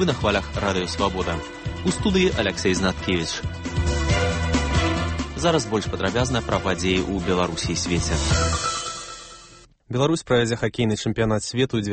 Вы на хвалях Радыё Свабода. У студыі Алексей Знаткевич. Зараз больш падрабязна пра падзеі ў Беларусі і свеце. Беларусь правядзе хакейны чэмпіянат свету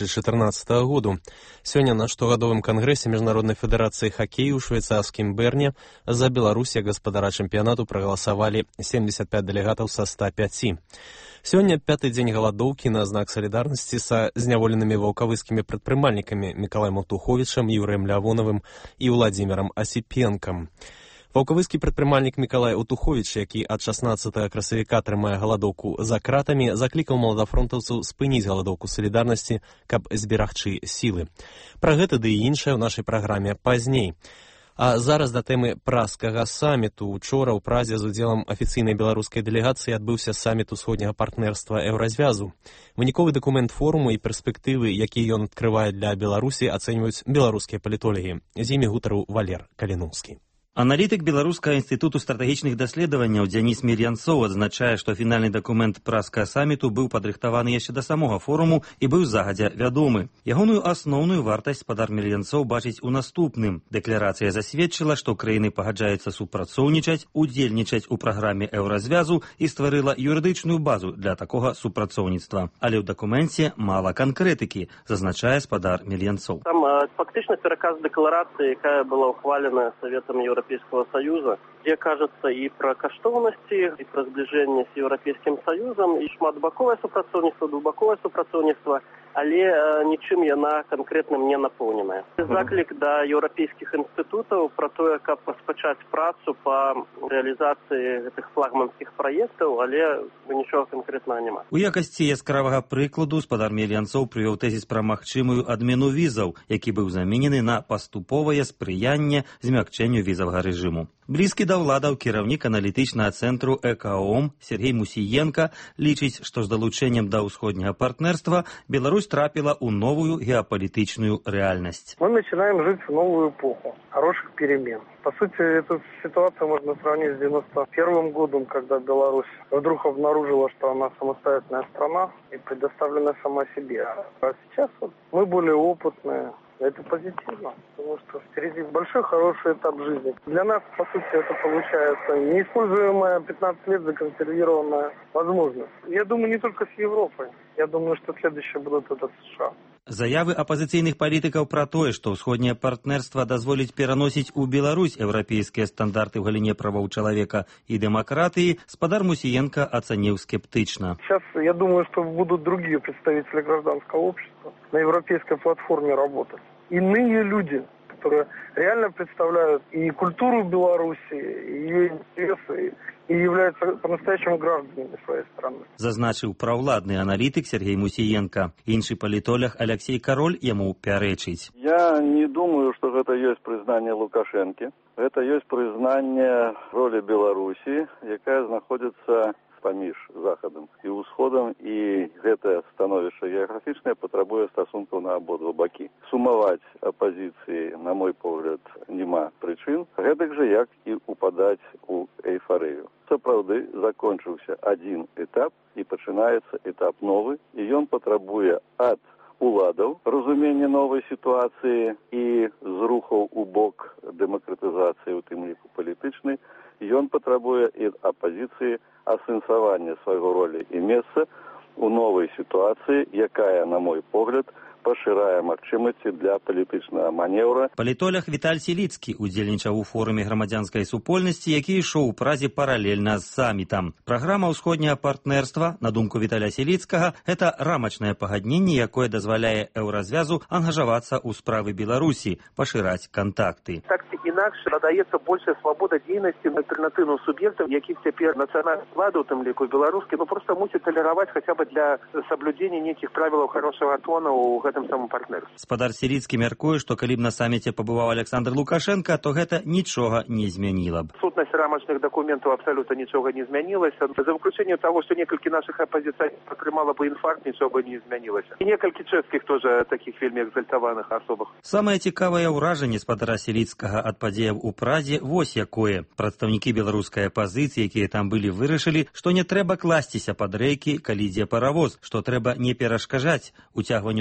2014 году. Сёння на штогадовым кангрэсе Міжнароднай федэрацыі хакею ў швейцарскім Берне за Беларусь як гаспадара чэмпіянату прагаласавалі 75 дэлегатаў са 105. Сёння пяты дзень галадоўкі на знак салідарнасці са зняволенымі ваўкавыскімі прадпрымальнікамі Мікалаем Утуховічам, Юрыем Лявоновым і Владзімірам Асіпенкам. Ваўкавыскі прадпрымальнік Мікалай Утуховіч, які ад 16 красавіка трымае галадоўку за кратамі, заклікаў маладафронтаўцаў спыніць галадоўку салідарнасці, каб зберагчы сілы. Пра гэта ды і іншае ў нашай праграме пазней. А зараз да тэмы празскага саміту. Учора ў Празе з удзелам афіцыйнай беларускай дэлегацыі адбыўся саміт усходняга партнерства Еўразвязу. Выніковы дакумент форуму і перспектывы, якія ён адкрывае для Беларусі, ацэньваюць беларускія палітолагі. З імі гутарыў Валер Каліноўскі. Аналітык Беларускага інстытуту стратэгічных даследаванняў Дзяніс Мір'янцоў адзначае, што фінальны дакумент празскага саміту быў падрыхтаваны яшчэ да самога форуму і быў загадзя вядомы. Ягоную асноўную вартасць спадар Мір'янцоў бачыць у наступным. Дэкларацыя засведчыла, што краіны пагаджаюцца супрацоўнічаць, удзельнічаць у праграме Еўразвязу і стварыла юрыдычную базу для такога супрацоўніцтва. Але ў дакуменце мала канкрэтыкі, зазначае спадар Мір'янцоў. Там фактычна пераказ дэкларацыі, якая была ухвалена Советом Европейского Союза, где кажется и про каштоўнасці, и про сближение с Европейским Союзом, и шматбаковае супрацоўніцтва, двухбаковае супрацоўніцтва, але нічым яна канкрэтным не напоўненая. Заклік да еўрапейскіх інстытутаў про тое, каб паспачаць працу па рэалізацыі гэтых флагманскіх праектаў, але нічога канкрэтнага няма. У якасці яскравага прыкладу спадар Мір'янцоў прывёў тэзіс пра магчымую адмену візаў, які быў заменены на паступовае спрыянне змякчэнню візавага рэжыму. Блізкі да ўладаў кіраўнік аналітычнага цэнтру ЭКОМ Сергей Мусіенка лічыць, што з далучэннем да ўсходняга партнерства Беларусь трапила ў новую геополитичную реальность. Мы начинаем жить в новую эпоху хороших перемен. По сути, эту ситуацию можно сравнить с 91 годом, когда Беларусь вдруг обнаружила, что она самостоятельная страна и предоставлена сама себе. А сейчас мы более опытные. Это позитивно, потому что впереди большой хороший этап жизни. Для нас, по сути, это получается неиспользуемая 15 лет законсервированная возможность. Я думаю, не только с Европой. Я думаю, что следующие будут это США. Заявы апазіцыйных палітыкаў пра тое, што ўсходняе партнерства дазволіць пераносіць у Беларусь еўрапейскія стандарты ў галіне правоў чалавека і дэмакратыі, спадар Мусіенка ацаніў скептычна. Сейчас, я думаю, что будут другие представители гражданского общества на европейской платформе работать. Иные люди, которые реально представляют и культуру Беларуси, и ее интересы, и являются по-настоящему гражданами своей страны. Зазначыў праўладны аналітык Сергей Мусіенка. Іншы палітолог Алексей Кароль яму пярэчыць. Я не думаю, что это есть признание Лукашенко. Это есть признание роли Беларуси, якая знаходится паміж захадам і ўсходам, і гэта становішча геаграфічнае патрабуе стасункаў на абодва бакі. Сумаваць апазіцыі, на мой погляд, няма прычын, гэтак жа як і упадаць у эйфарыю. Сапраўды закончыўся адзін этап і пачынаецца этап новы, і ён патрабуе ад уладаў разумення новай сітуацыі і зрухаў у бок дэмакратызацыі, у тым ліку палітычнай, ён патрабуе і апазіцыі асэнсавання свайго ролі і месца у новай сітуацыі, якая, на мой погляд, пашырае магчымасці для палітычнага манеўра. Палітолог Віталь Селіцкі удзельнічаў у форуме грамадзянскай супольнасці, які ішоў у Празе паралельна з самітам. Праграма ўсходняга партнерства, на думку Віталя Селіцкага, гэта рамачнае пагадненне, якое дазваляе Еўразвязу ангажавацца ў справы Беларусі, пашыраць кантакты. Так ці інакш надаецца большая свабода дзейнасці альтэрнатыўным суб'ектам, якіх цяпер нацыянальная ўлада, у тым ліку беларускі, проста мусіць талераваць хаця б для саблюдзення нейкіх правілаў хорошага тона ў гэтым самым партнерстве. Спадар Селіцкі мяркуе, што калі б на саміце пабываў Александр Лукашенко, то гэта нічога не змяніла б. Сутнасць рамачных дакументаў абсалютна нічога не змянілася. За выключэннем таго, што некалькі нашых апазіцыйных атрымала бы інфаркт, нічога не змянілася. І некалькі чэшскіх тоже такіх вельмі экзальтаваных асобах. Самае цікавае ўражанне спадара Селіцкага ад падзеяў у Празе вось якое. Прадстаўнікі беларускай апазіцыі, якія там былі, вырашылі, што не трэба класціся пад рэйкі, калі ідзе паравоз, што трэба не перашкаджаць уцягванню афіцыйных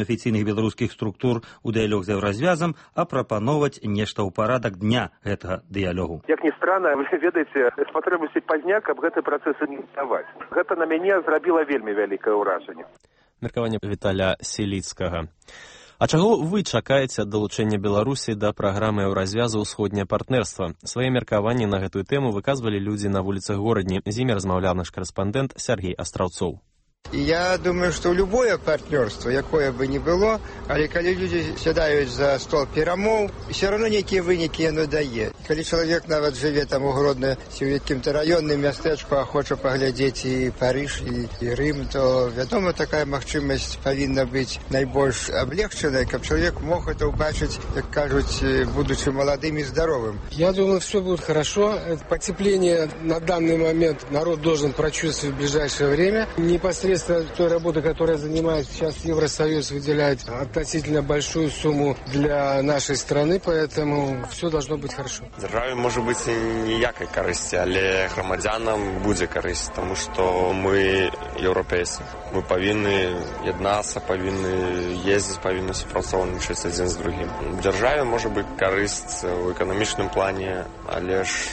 адпаведных беларускіх структур у дыялог з еўразвязам, а прапановаць нешта ў парадак дня гэтага дыялогу. Як ні странна, вы ведаеце, спатрэбуецца пазняк, каб гэты працэс ініцыяваць. Гэта на мяне зрабіла вельмі вялікае ўражанне. Меркаванне Віталя Селіцкага. А чаго вы чакаеце ад далучэння Беларусі да праграмы еўразвязу «Усходняе партнерства»? Свае меркаванні на гэтую тэму выказвалі людзі на вуліцах горадні. З імі размаўляў наш корэспандэнт Сергей Астраўцоў. Я думаю, что любое партнерство, якое бы ни было, але калі люди сядаюць за стол перамоў, все равно некие вынікі яно дае. Калі чалавек нават жыве там у Гродно ці ў якім-то раённым мястэчку, а хоча паглядзець і Париж, і Рым, то, вядома, такая магчымасць павінна быць найбольш аблегчанай, каб чалавек мог это убачыць, як кажуць, будучи молодым и здоровым. Я думаю, все будет хорошо. Потепление на данный момент народ должен прочувствовать в ближайшее время. Непосредственно той работы, которая занимает сейчас Евросоюз, выделяет относительно большую сумму для нашей страны, поэтому все должно быть хорошо. Державе може бути ніякої користі, але громадянам буде користь, тому що ми європейці. Ми повинні єднатися, повинні їздити, повинні співпрацювати один з другим. Державі може бути користь в економічному плані, але ж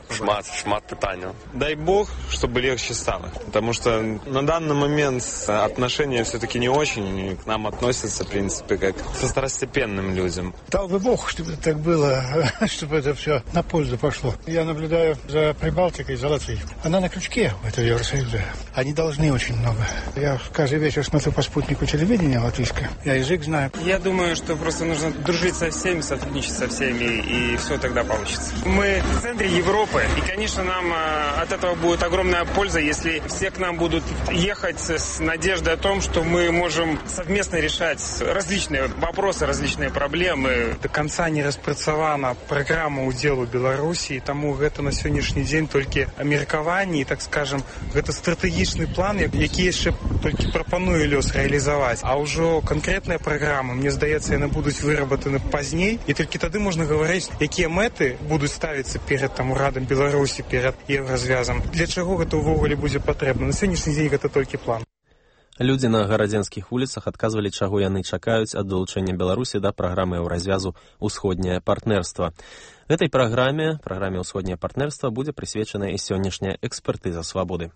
шмат питань. Дай Бог, чтобы легче стало, потому что на данный момент отношения все-таки не очень к нам относятся, в принципе, как к второстепенным людям. Дал бы Бог, чтобы так было, чтобы это все на пользу пошло. Я наблюдаю за Прибалтикой, за Латвией. Она на крючке в этом Евросоюзе. Они должны очень много. Я каждый вечер смотрю по спутнику телевидения латвийское. Я язык знаю. Я думаю, что просто нужно дружить со всеми, сотрудничать со всеми, и все тогда получится. Мы в центре Европы, и, конечно, нам от этого будет огромная польза, если все к нам будут ехать с надеждой о том, что мы можем совместно решать различные вопросы, различные проблемы. До конца не распрацавана праграма ўдзелу Беларусі, таму гэта на сённяшні дзень толькі меркаванні, так скажем, гэта стратэгічны план, які яшчэ толькі прапануе лёс рэалізаваць. А ўжо канкрэтныя праграмы, мне здаецца, яны будуць вырабатаны пазней, і толькі тады можна гаварыць, якія мэты будуць ставіцца перад там урадам Беларусі, перад еўразвязам. Для чаго гэта ўвогуле будзе патрэбна? На сённяшні дзень гэта толькі план. Людзі на гарадзенскіх вуліцах адказвалі, чаго яны чакаюць ад далучэння Беларусі да праграмы еўразвязу «Усходняе партнерства». Гэтай праграме «Усходняе партнерства» будзе прысвечана і сённяшняя экспертыза свабоды.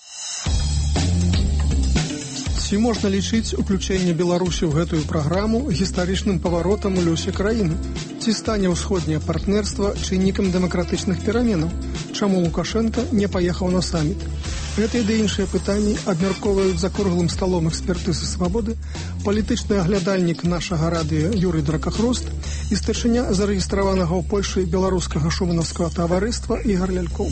Ці можна лічыць уключэнне Беларусі ў гэтую праграму гістарычным паваротам у лёсе краіны? Ці стане ўсходняе партнерства чыннікам дэмакратычных пераменаў? Чаму Лукашенко не паехаў на саміт? Гэтыя ды іншыя пытанні абмяркоўваюць за круглым сталом экспертызы свабоды палітычны аглядальнік нашага радыё Юрый Дракахрост і старшыня зарэгістраванага ў Польшы беларускага шуманаўскага таварыства Ігар Лялькоў.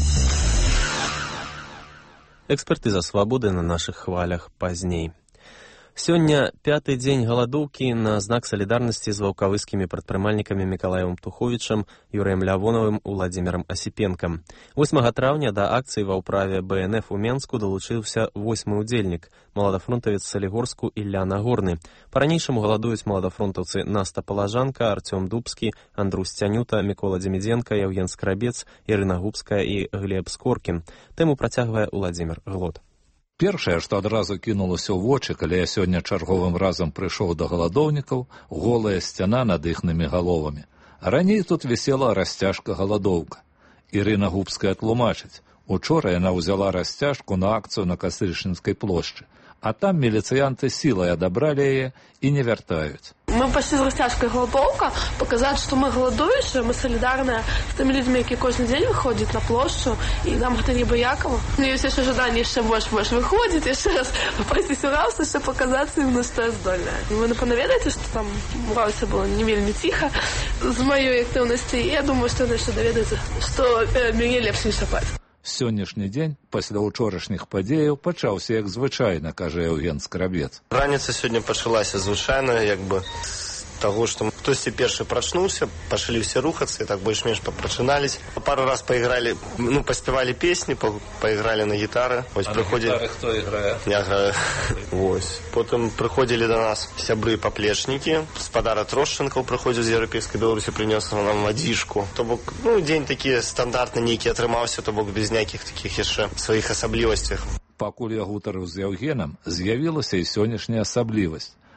Экспертыза свабоды на нашых хвалях пазней. Сёння пяты дзень галадоўкі на знак салідарнасці з ваўкавыскімі прадпрымальнікамі Мікалаевым Туховічам, Юрыем Лявоновым, Уладзімірам Асіпенкам. 8 траўня да акцыі ва ўправе БНФ у Менску далучыўся 8-й удзельнік, маладафронтавец Салігорску Ілля Нагорны. Па-ранейшаму галадуюць маладафронтаўцы Наста Палажанка, Артём Дубскі, Андрусь Цянюта, Мікола Дземідзенка, Яўген Скрабец, Ірына Губская і Глеб Скоркін. Тэму працягвае Уладзімір Глот. Першае, што адразу кінулася ў вочы, калі я сёння чарговым разам прыйшоў да галадоўнікаў, голая сцяна над іхнымі галовамі. Раней тут вісела расцяжка галадоўка. Ірына Губская тлумачыць. Учора яна ўзяла расцяжку на акцыю на Кастрычніцкай плошчы, а там міліцыянты сілай адабралі яе і не вяртаюць. Мы пошли с растяжкой голодовка, показать, что мы голодующие, мы солидарны с теми людьми, которые каждый день выходят на площадь, и нам это не бояково. У меня есть еще ожидание, еще больше выходит, еще раз попростисувався, ще показаться им, что я здольная. И вы напеваєте, что там все было не вельми тихо з моей активности, и я думаю, что она ще доведається, что мне легче не шапать. Сённяшні дзень пасля ўчорашніх падзеяў пачаўся як звычайна, кажа Яўген Скрабец. Раніца сёння пачалася звычайна, як бы з таго, што хтосьці першы прачнуўся, пачалі ўсе рухацца, і так больш-менш папрачынались. Пару раз паігралі, паспявалі песні, паігралі на гітары. Вось прыходзілі... гітары хто іграе? Я граю. Вось. Потым прыходзілі да нас сябры-паплечнікі. Спадара Трошченкаў прыходзіў з Еўрапейскай Беларусі, прынёс нам вадзішку. То бок, дзень такі стандартны нейкі атрымаўся, то бок без ніякіх такіх яшчэ сваіх асаблівасцях. Пакуль я гутарыў з Яўгенам, з'явілася і сённяшняя асаблівасць.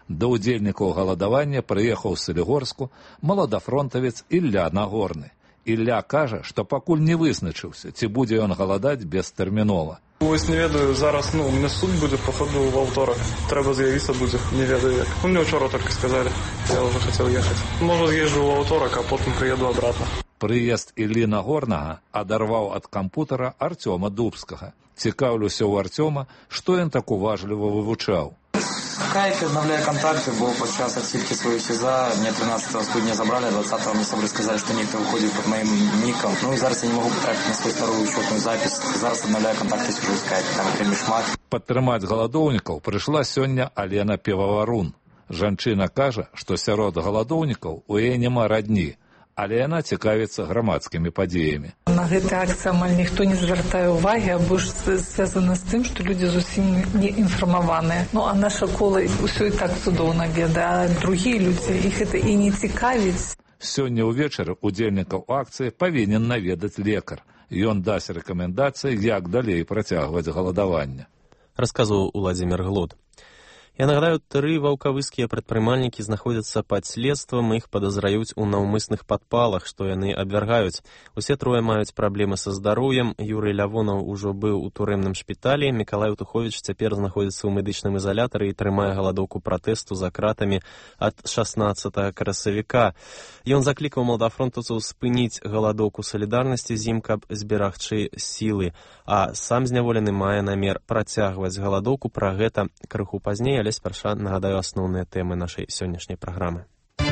Да ўдзельнікаў галадавання прыехаў з Салігорску маладафронтавец Ілля Нагорны. Ілля кажа, што пакуль не вызначыўся, ці будзе ён галадаць бестэрмінова. Ось не ведаю, зараз, у меня суд будет, походу, во вторник. Треба заявиться будет, не ведаю як. Мне вчера только сказали, я уже хотел ехать. Может, езжу во вторник, а потом приеду обратно. Прыезд Іллі Нагорнага адарваў ад кампутара Артёма Дубскага. Цікаўлюся ў Артёма, што ён так уважліва вывучаў. Скайп, обновляю контакты, был подчас отсидки своего СИЗа, мне 13 студня забрали, 20-го мне собрали сказали, что никто выходит под моим ником. Ну и зараз я не могу потратить на свою вторую счетную запись. Зараз обновляю контакты, сижу в скайпе, там перемешмат. Падтрымаць галадоўнікаў прыйшла сёння Алена Певаварун. Жанчына кажа, што сярод галадоўнікаў у яе няма радні, але яна цікавіцца грамадскімі падзеямі. На гэтай акцыі амаль ніхто не звяртае ўвагі, або ж звязана з тым, што людзі зусім не інфармаваныя. А наша кола ўсё і так цудоўна ведае, а другія людзі іх гэта і не цікавіць. Сёння ўвечары удзельнікаў акцыі павінен наведаць лекар. Ён дасць рэкамендацыі, як далей працягваць галадаванне. Расказваў Уладзімір Глод. Я нагадаю, 3 ваўкавыскія прадпрымальнікі знаходзяцца пад следствам, іх падазраюць у наўмысных падпалах, што яны абвяргаюць. Усе 3 маюць праблемы са здароўем. Юрый Лявонаў ужо быў у турэмным шпіталі. Мікалай Утуховіч цяпер знаходзіцца ў медычным изалятары і трымае галадоўку пратэсту за кратамі ад 16 красавіка. Ён заклікаў маладафронтаўцаў спыніць галадоўку салідарнасці з ім, каб зберагчы сілы. А сам зняволены мае намер працягваць галадоўку. Пра гэта крыху пазней, але спярша нагадаю асноўныя тэмы нашай сённяшняй праграмы.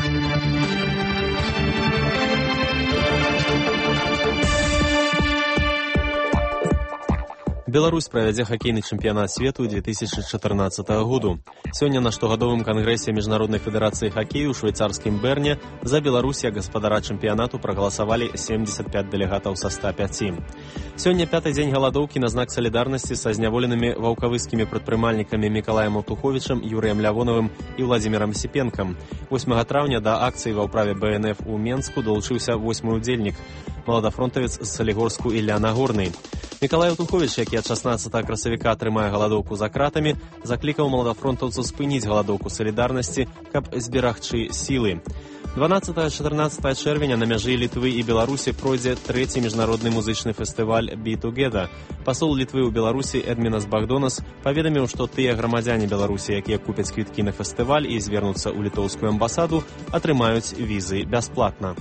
Беларусь правядзе хакейны чэмпіянат свету 2014 году. Сёння на штогадовым кангрэсе Міжнароднай федэрацыі хакею ў швейцарскім Берне за Беларусь як гаспадара чэмпіянату прагаласавалі 75 дэлегатаў са 105. Сёння 5-й дзень галадоўкі на знак салідарнасці са зняволенымі ваўкавыскімі прадпрымальнікамі Мікалаем Утуховічам, Юрыем Лявонавым і Владзімірам Сіпенкам. 8 траўня да акцыі ва ўправе БНФ у Менску далучыўся 8-й удзельнік, маладафронтавец з Салігорску Ілля Нагорны. Мікалай Утуховіч, які ад 16 красавіка трымае галадоўку за кратамі, заклікаў маладафронтаўцаў спыніць галадоўку салідарнасці, каб зберагчы сілы. 12-14 чэрвеня на мяжы Літвы і Беларусі пройдзе 3-й міжнародны музычны фестываль «Be Together». Пасол Літвы ў Беларусі Эдмінас Багдонас паведаміў, што тыя грамадзяне Беларусі, якія купяць квіткі на фестываль і звернуцца ў літоўскую амбасаду, атрымаюць візы бясплатна.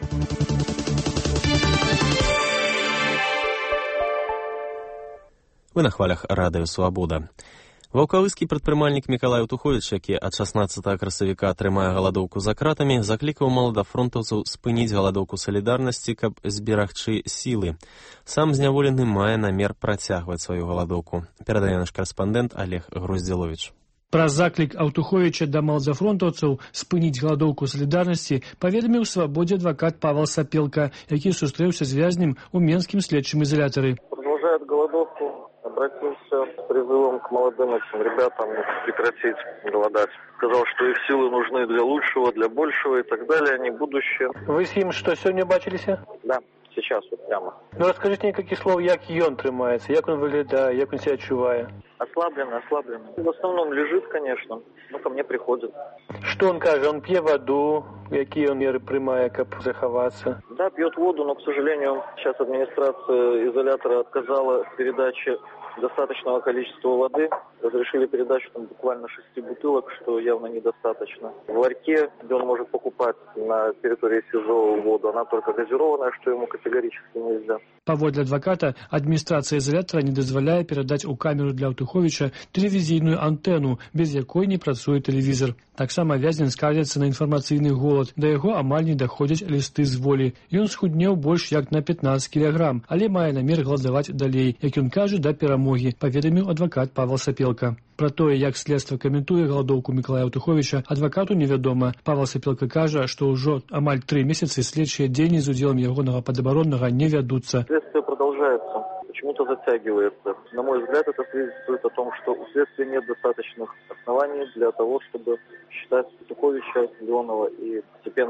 Вы на хвалях радыё «Свабода». Ваўкавыскі прадпрымальнік Мікалай Утуховіч, які ад 16 красавіка трымае галадоўку за кратамі, заклікаў маладафронтаўцаў спыніць галадоўку салідарнасці, каб зберагчы сілы. Сам зняволены мае намер працягваць сваю галадоўку. Перадае наш карэспандэнт Олег Груздзіловіч. Пра заклік Аўтуховіча да маладафронтаўцаў спыніць галадоўку салідарнасці паведаміў «Свабодзе» адвакат Павел Сапелка, які сустрэўся з вязнем у Менскім следчым изоляторе. Продолжает голодовку. Обратился с призывом к молодым этим ребятам прекратить голодать. Сказал, что их силы нужны для лучшего, для большего и так далее, они будущее. Вы с ним что, сегодня бачились? Да, сейчас вот прямо. Ну расскажите некалькі слов, як ён трымаецца, як он выглядае, як он себя адчувае? Ослабленный. В основном лежит, конечно, но ко мне приходит. Что он кажет? Он пьет воду, какие он меры приймає, как заховаться? Да, пьет воду, но, к сожалению, сейчас администрация изолятора отказала в передаче достаточного количества воды. Разрешили передачу там буквально 6 бутылок, что явно недостаточно. В ларьке, где он может покупать на территории СИЗО воду, она только газированная, что ему категорически нельзя. Паводле адваката, адміністрацыя изолятора не дазваляе перадаць у камеру для Аўтуховіча тэлевізійную антэну, без якой не працуе тэлевізор. Таксама вязень скардзіцца на інфармацыйны голад, да яго амаль не даходзяць лісты з волі. Ён схуднеў больш як на 15 кілаграм, але мае намер галадаваць далей, як ён кажа, да перамогі, паведаміў адвакат Павел Сапелка. Пра тое, як следства каментуе галадоўку Мікалая Аўтуховіча, адвакату невядома. Павел Сапелка кажа, што ўжо амаль 3 месяцы следчыя дзеянні з удзелам ягонага падабароннага не вядуцца. Следствие продолжается, почему-то затягивается. На мой взгляд, это свидетельствует о том, что у следствия нет достаточных оснований для того, чтобы считать Утуховича, Леонова и Сипенко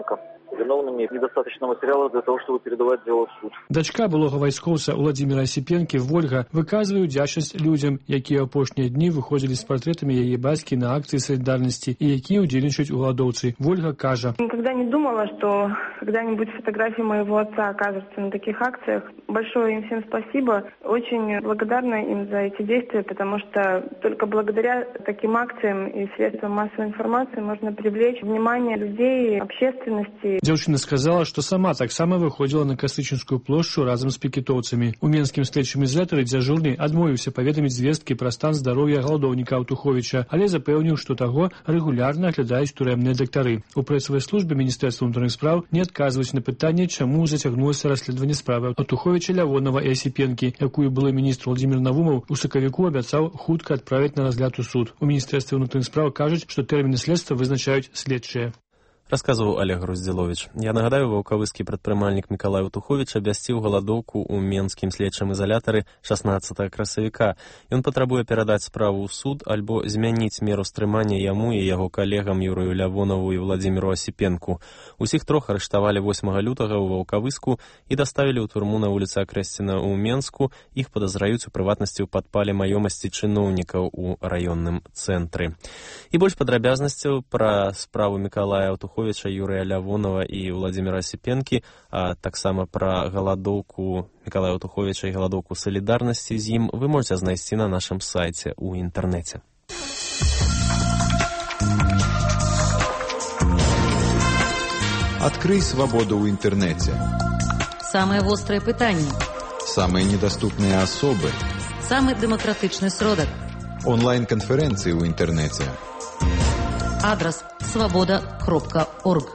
виновными недостаточно материала для того, чтобы передавать дело в суд. Дачка былога вайскоўца Владзіміра Асіпенкі Вольга выказвае ўдзячнасць людзям, якія апошнія дні выходзілі з партрэтамі яе бацькі на акцыі салідарнасці і якія ўдзельнічаюць у галадоўцы. Вольга кажа: «Никогда не думала, что когда-нибудь фотографии моего отца окажутся на таких акциях. Большое им всем спасибо. Очень благодарна им за эти действия, потому что только благодаря таким акциям и средствам массовой информации можно привлечь внимание людей, общественности». Дзяўчына сказала, што сама таксама выходзіла на Кастрычынскую плошчу разам з пікетоўцамі. У менскім следчым ізалятары дзяжурны адмовіўся паведаміць звесткі пра стан здароўя галадоўніка Аўтуховіча, але запэўніў, што таго рэгулярна аглядаюць турэмныя дактары. У прэсавай службе Міністэрства ўнутраных спраў не адказваюць на пытанне, чаму зацягнулася расследаванне справы Аўтуховіча, Лявонова і Асіпенкі, якую былы міністр Владзімір Навумаў у сакавіку абяцаў хутка адправіць на разгляд у суд. У Міністэрстве ўнутраных спраў кажуць, што тэрміны следства вызначаюць следчыя. Расказваў Олег Груздзіловіч. Я нагадаю, ваўкавыскі прадпрымальнік Мікалай Аўтуховіч абвясціў галадоўку ў менскім следчым ізалятары 16 красавіка. Ён патрабуе перадаць справу ў суд альбо змяніць меру стрымання яму і яго калегам Юрыю Лявонаву і Владзіміру Асіпенку. Усіх трох арыштавалі 8 лютага ў Ваўкавыску і даставілі ў турму на вуліцы Акрэсціна ў Менску. Іх падазраюць у прыватнасці ў падпале маёмасці чыноўнікаў у раённым цэнтры. І больш падрабязнасцяў пра справу Мікалая Аўтуховіча, Юрыя Лявонова і Владзіміра Асіпенкі, а таксама пра галадоўку Мікалая Аўтуховіча і галадоўку салідарнасці з ім вы можете знайсці на нашым сайце ў інтэрнэце. Открый свободу в интернете. Самые острые пытания. Самые недоступные особы. Самый демократичный сродок. Онлайн-конференции в интернете. Адрес svoboda.org.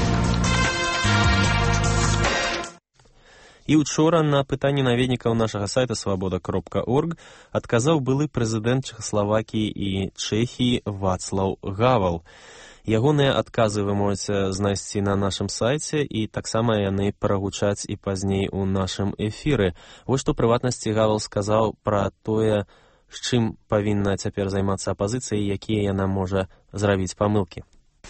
І учора на пытанні наведнікаў нашага сайта svoboda.org адказаў былы прэзідэнт Чэхаславакіі і Чэхіі Вацлаў Гавал. Ягоныя адказы вы можете знайсці на нашым сайце, і таксама яны прагучаць і пазней у нашым эфіры. Вось што прыватнасці Гавал сказаў пра тое, з чым павінна цяпер займацца апазіцыя і якія яна можа зрабіць памылкі.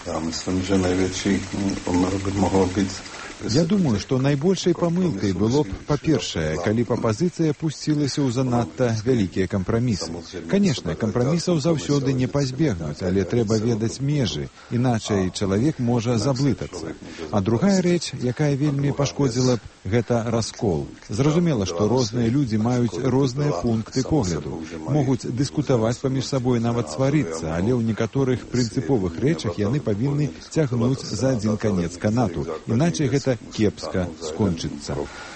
Я думаю, што найбольшай памылкай было б, па-першае, калі б апазіцыя пусцілася ў занадта вялікія кампрамісы. Канешне, кампрамісаў заўсёды не пазбегнуць, але трэба ведаць межы, іначай чалавек можа заблытацца. А другая рэч, якая вельмі пашкодзіла б, гэта раскол. Зразумела, што розныя людзі маюць розныя пункты погляду, могуць дыскутаваць паміж сабой, нават сварыцца, але ў некаторых прынцыповых рэчах яны павінны цягнуць за адзін канец канату, іначай гэта кепска скончыцца.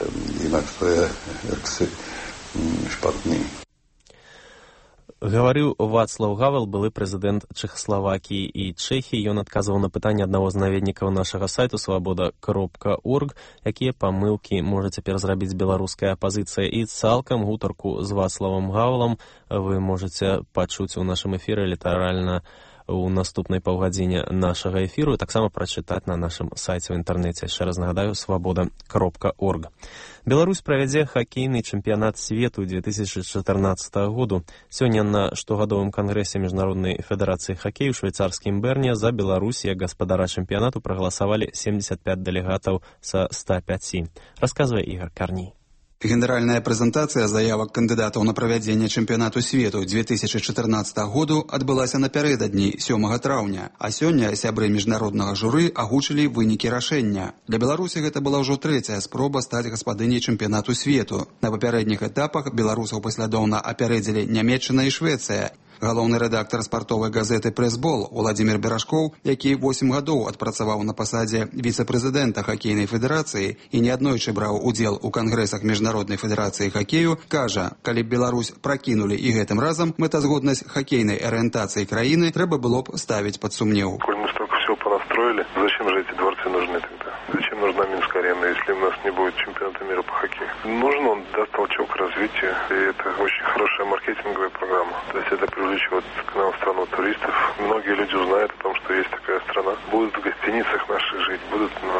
Гаварыў Вацлаў Гавал, былы прэзідэнт Чэхаславакіі і Чэхіі. Ён адказваў на пытанне аднаго з наведнікаў нашага сайту svoboda.org, якія памылкі можа цяпер зрабіць беларуская апазіцыя. І цалкам гутарку з Вацлавам Гавалам вы можете пачуць у нашым эфіры літаральна у наступнай паўгадзіне нашага эфіру, таксама прачытаць на нашым сайце ў інтэрнэце. Яшчэ раз нагадаю, svoboda.org. Беларусь правядзе хакейны чэмпіянат свету 2014 году. Сёння на штогадовым кангрэсе Міжнароднай федэрацыі хакею ў швейцарскім Берне за Беларусь як гаспадара чэмпіянату прагаласавалі 75 дэлегатаў са 105. Расказвае Ігор Карній. Генеральная прэзентацыя заявак кандыдатаў на правядзенне чэмпіянату свету 2014 году адбылася напярэдадні 7 траўня, а сёння сябры міжнароднага журы агучылі вынікі рашэння. Для Беларусі гэта была ўжо трэцяя спроба стаць гаспадыняй чэмпіянату свету. На папярэдніх этапах беларусаў паслядоўна апярэдзілі Нямецчына і Швецыя. Галоўны рэдактар спартовай газеты «Прэсбол» Уладзімір Берашкоў, які 8 гадоў адпрацаваў на пасадзе віцэ-прэзідэнта хакейнай федэрацыі і неаднойчы браў удзел у кангрэсах Міжнароднай федэрацыі хакею, кажа, калі б Беларусь пракінулі і гэтым разам, мэтазгоднасць хакейнай арыентацыі краіны трэба было б ставіць пад сумнеў. Коль мы столько всего понастроили, зачем же эти дворцы нужны тогда? Зачем нужна Минск-арена, если у нас не будет чемпионата мира по хоккею? Нужен он, даст толчок к развитию, и это очень хорошая маркетинговая программа. То есть это привлечет к нам в страну туристов. Многие люди узнают о том, что есть такая страна. Будут в гостиницах наших жить, будут на нашу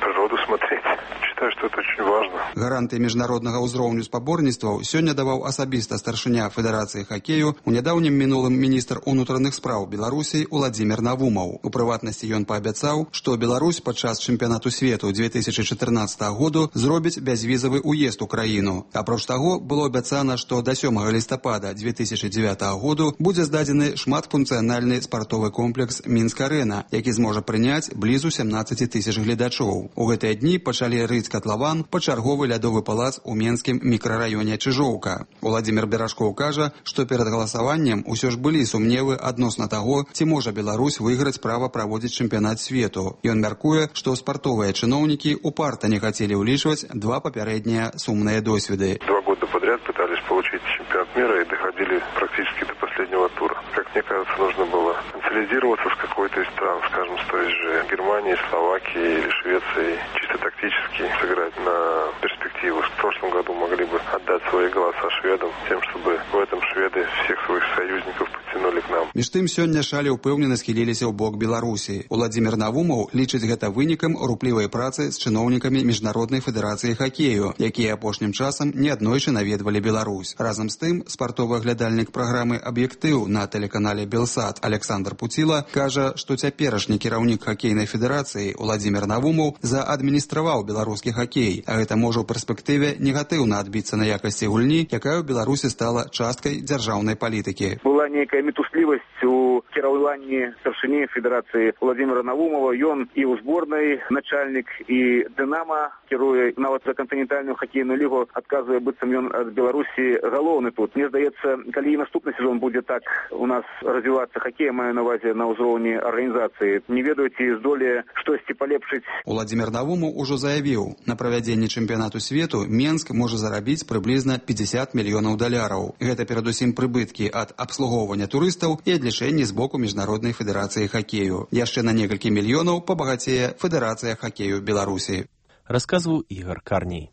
природу смотреть. Считаю, что это очень важно. Гаранты міжнароднага ўзроўню спаборніцтваў сёння даваў асабіста старшыня Федэрацыі хакею, у нядаўнім мінулым міністр унутраных спраў Беларусі Уладзімір Навумаў. У прыватнасці ён паабяцаў, што Беларусь падчас чэмпіянату свету 2014 году зробіць бязвізавы ўезд у краіну. Апроч таго, было абяцана, што да 7 лістапада 2009 году будзе здадзены шматфункцыянальны спартовы комплекс Мінск-Арэна, які зможа прыняць блізу 17 тысяч гледачоў. У гэтыя дні пачалі рыць катлаван пачарговы лядовы палац у менскім мікрараёне Чыжоўка. Уладзімір Беражкоў кажа, што перад галасаваннем усё ж былі сумневы адносна таго, ці можа Беларусь выйграць права праводзіць чэмпіянат свету. Ён мяркуе, што спартовыя чыноўнікі упарта не хацелі ўлічваць два папярэднія сумныя досведы. 2 года подряд пытались получить чемпионат мира и доходили практически до последнего тура. Как мне кажется, нужно было консолидироваться с какой-то из стран, скажем, с той же Германии, Словакии или Швеции, чисто тактически сыграть на перспективу. В прошлом году могли бы отдать свои голоса шведам, тем, чтобы в этом шведы всех своих союзников подтянули к нам. Між тым, сёння шалі ўпэўнена схіліліся ў бок Беларусі. Уладзімір Навумаў лічыць гэта вынікам руплівай працы з чыноўнікамі Міжнароднай федэрацыі хакею, якія апошнім часам неаднойчы наведвалі Беларусь. Разам з тым, спартовы аглядальнік праграмы «Аб'ектыў» на тэлеканале «Белсат» Александр Пуціла кажа, што цяперашні кіраўнік хакейнай федэрацыі Уладзімір Навумаў заадміністраваў беларускі хакей, а гэта можа ў перспектыве негатыўна адбіцца на якасці гульні, якая ў Беларусі стала часткай дзяржаўнай палітыкі. Была нейкая метуслівасць у кіраванні старшыні федэрацыі Уладзіміра Навумова. Ён і ў зборнай начальнік, і «Дынамо» кіруе, нават за кантынентальную хакейную лігу адказвае, быццам ён ад Беларусі галоўны тут. Мне здаецца, калі і наступны сезон будзе так у нас развівацца хакей, маю на увазе на ўзроўні арганізацыі, не ведаю, ці здолее штосьці палепшыць. Уладзімір Навумаў ужо заявіў, на правядзенні чэмпіянату свету Менск можа зарабіць прыблізна $50 мільёнаў. Гэта перадусім прыбыткі ад абслугоўвання турыстаў і адлічэнні з боку Міжнароднай федэрацыі хакею. Яшчэ на некалькі мільёнаў пабагацее Федэрацыя хакею Беларусі. Расказваў Ігор Карній.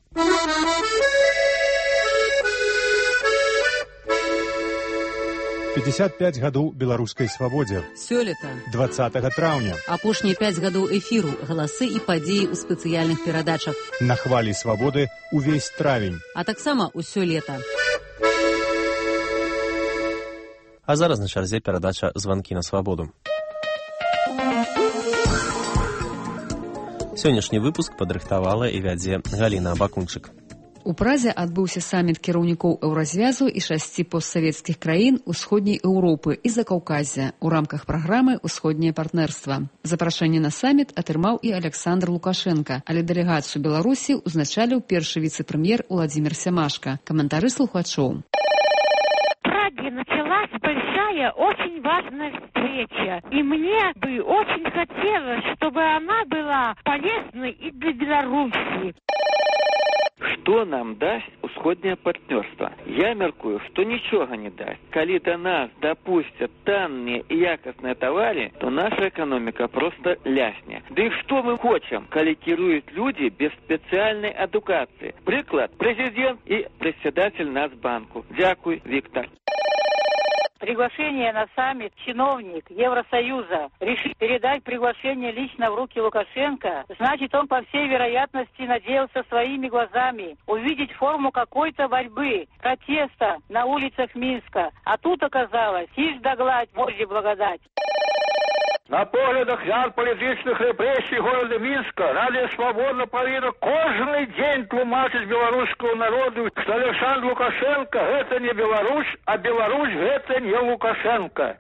«55 гадоў беларускай свабодзе». Сёлета. 20 траўня. Апошнія 5 гадоў эфіру, галасы і падзеі ў спецыяльных перадачах. На хвалі свабоды увесь травень. А таксама ўсё лета. А зараз на чарзе перадача «Званкі на свабоду». Сённяшні выпуск падрыхтавала і вядзе Галіна Абакунчык. У Празе адбыўся саміт кіраўнікоў Еўразвязу і 6 постсавецкіх краін Усходняй Еўропы і Закаўказя ў рамках праграмы «Усходняе партнерства». Запрашэнне на саміт атрымаў і Александр Лукашенко, але дэлегацыю Беларусі ўзначаліў першы віцэ-прэм'ер Уладзімір Сямашка. Каментары слухачоў. Началась большая, очень важная встреча. И мне бы очень хотелось, чтобы она была полезной и для Беларуси. Что нам даст усходнее партнерство? Я мяркую, что ничего не даст. Коли до нас допустят танные и якостные товары, то наша экономика просто лясне. Да и что мы хотим, коли кируют люди без специальной адукации? Приклад, президент и председатель Нацбанку. Дякую, Виктор. Приглашение на саммит чиновник Евросоюза решил передать приглашение лично в руки Лукашенко, значит, он, по всей вероятности, надеялся своими глазами увидеть форму какой-то борьбы, протеста на улицах Минска. А тут оказалось, тишь да гладь, Божья благодать. На поглядах яр політичних репресій города Мінська Радіо Свобода повинна кожен день тлумачить білоруському народу, що Олександр Лукашенко – це не Білорусь, а Білорусь – це не Лукашенко.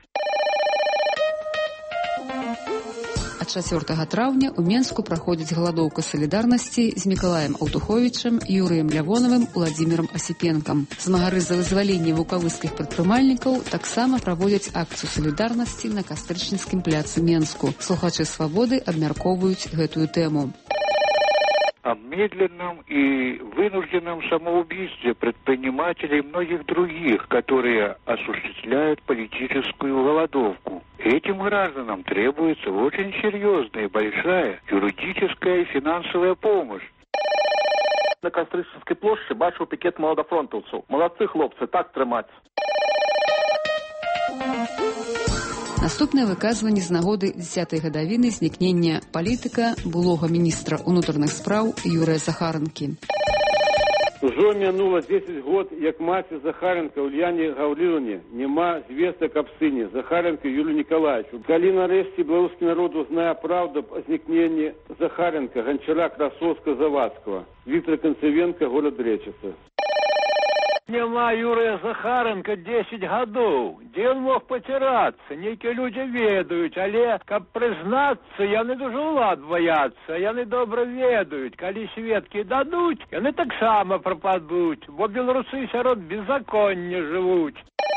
А 4 траўня ў Менску праходзіць галадоўка салідарнасці з Мікалаем Аўтуховічам, Юрыем Лявонавым, Уладзімірам Асіпенкам. Змагары за вызваленне вукавыскіх прадпрымальнікаў таксама праводзяць акцыю салідарнасці на Кастрычніцкім пляцы Менску. Слухачы «Свободы» абмяркоўваюць гэтую тэму. О медленном и вынужденном самоубийстве предпринимателей и многих других, которые осуществляют политическую голодовку. Этим гражданам требуется очень серьезная и большая юридическая и финансовая помощь. На Кастрычніцкай плошчы бачыў пікет маладафронтаўцаў. Малодцы, хлопцы, так трымаць. Наступнае выказванне з нагоды 10-й гадавіны знікнення палітыка былога міністра ўнутраных спраў Юрыя Захаранкі. Ужо мінула 10 год, як маці Захаранка Ульяне Гаўрилаўне няма звестак аб сыне Захаранка Юрию Николаевичу. Калі нарэшце беларускі народ узнае праўду аб знікненні Захаранка, Гончара, Красовска, Завадского, Виктора Концевенко, город Речица. Няма Юрия Захаранка 10 гадоў. Дзе ён мог пацирацца? Нейкія людзі ведаюць, але каб прызнацца, яны дужа ўлад баяцца, яны добра ведаюць. Калі сведкі дадуць, яны таксама прападуць, бо беларусы сярод беззаконня жывуць.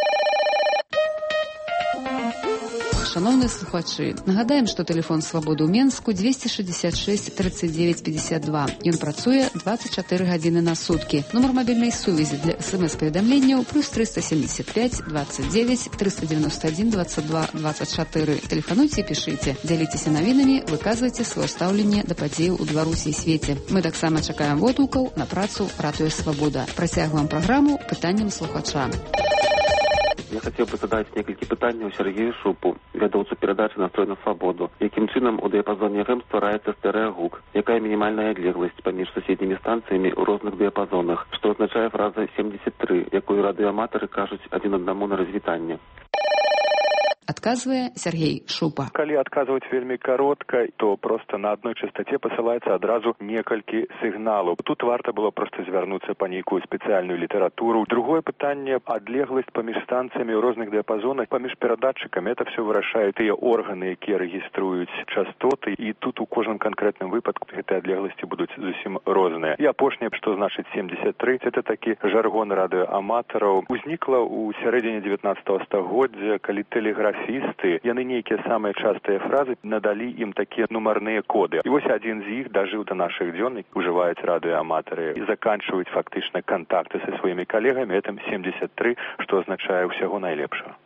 Шановныя слухачы, нагадаем, што тэлефон Свабоды ў Менску 266 39 52. Ён працуе 24 гадзіны на суткі. Нумар мабільнай сувязі для смс-паведамленняў плюс 375 29 391 22 24. Тэлефануйце і пішыце. Дзяліцеся навінамі, выказвайце сваё стаўленне да падзеяў у Беларусі і свеце. Мы таксама чакаем водгукаў на працу Ратуе Свабода. Працягваем праграму пытаннем слухача. Я хотел бы задать некалькі пытанняў Сергею Шупу, вядоўцу перадачы «Настрой на свабоду». Якім чынам у дыяпазоне РМ ствараецца стэрэагук? Якая мінімальная адлегласць паміж суседнімі станцыямі ў розных дыяпазонах? Што азначае фраза 73, якую радыёаматары кажуць адзін аднаму на развітанне? Адказвае Сергей Шупа. Калі адказваць вельмі каротка, то проста на адной частоце пасылаецца адразу некалькі сігналаў. Тут варта было проста звярнуцца па нейкую спецыяльную літаратуру. Другое пытанне — адлегласць паміж станцыямі ў розных дыяпазонах, паміж перадатчыкамі. Это все вырашаюць тыя органы, якія рэгіструюць частоты, і тут у кожным канкрэтным выпадку гэтыя адлегласці будуць зусім розныя. І апошняе, што значыць 73, это такі жаргон радыёаматараў. Узнікла ў сярэдзіне 19 стагоддзя, калі тэлеграфісты, яны нейкія самыя частыя фразы надалі ім такія нумарныя коды. І вось адзін з іх дажыў да нашых дзён, ужываюць радыёаматары і заканчваюць фактычна кантакты са сваімі калегамі гэтым 73, што азначае ўсяго найлепшага.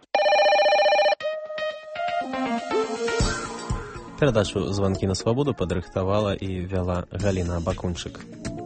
Перадачу «Званкі на свабоду» падрыхтавала і вяла Галіна Бакунчык.